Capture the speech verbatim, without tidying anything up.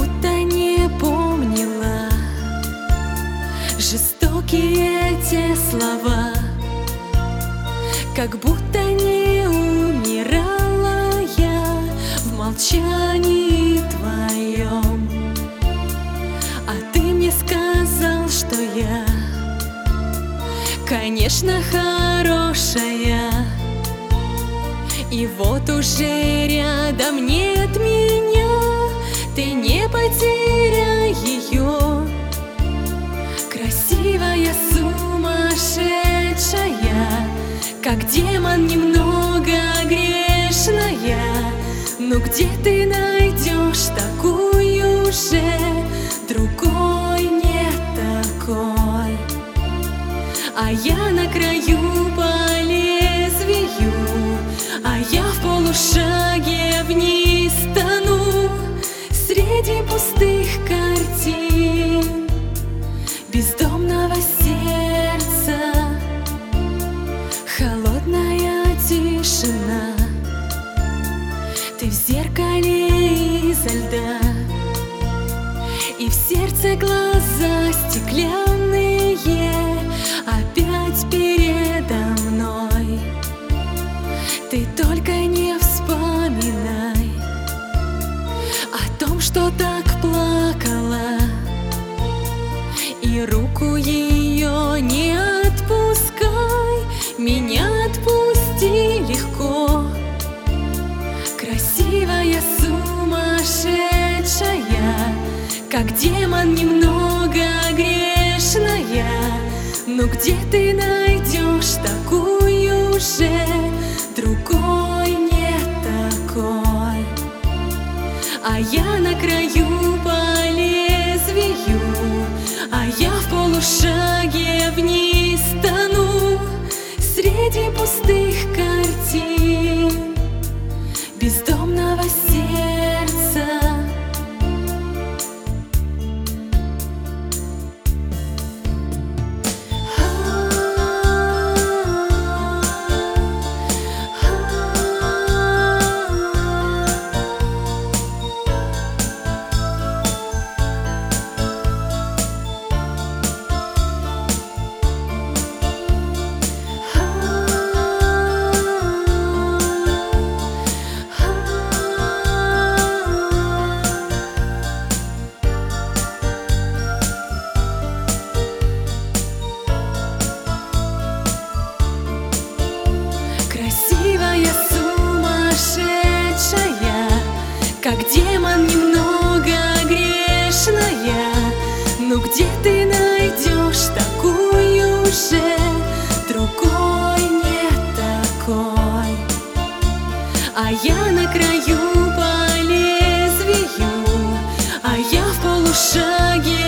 будто не помнила жестокие те слова, как будто не умирала я в молчании твоем. А ты мне сказал, что я, конечно, хорошая, и вот уже рядом нет меня. Ты не потеряй ее, красивая, сумасшедшая, как демон, немного грешная. Ну где ты найдешь такую же? Другой нет такой. А я на краю по лезвию, а я в полушаге вниз тону среди пустых картин бездомного сердца. Холодная тишина, ты в зеркале изо льда, и в сердце глаза стеклянные опять передо мной. Ты только не вспоминай о том, что так плакала, и руку ее не отпускай. Меня отпусти легко, красивая, сумасшедшая, как демон, немного грешная. Ну где ты найдешь такую же? Другой нет такой. А я на краю по лезвию, а я в полушаге вниз тону среди пустых картин бездомного сердца. Красивая, сумасшедшая, как демон, немного грешная. Ну где ты найдешь такую же? Другой нет такой. А я на краю по лезвию, а я в полушаге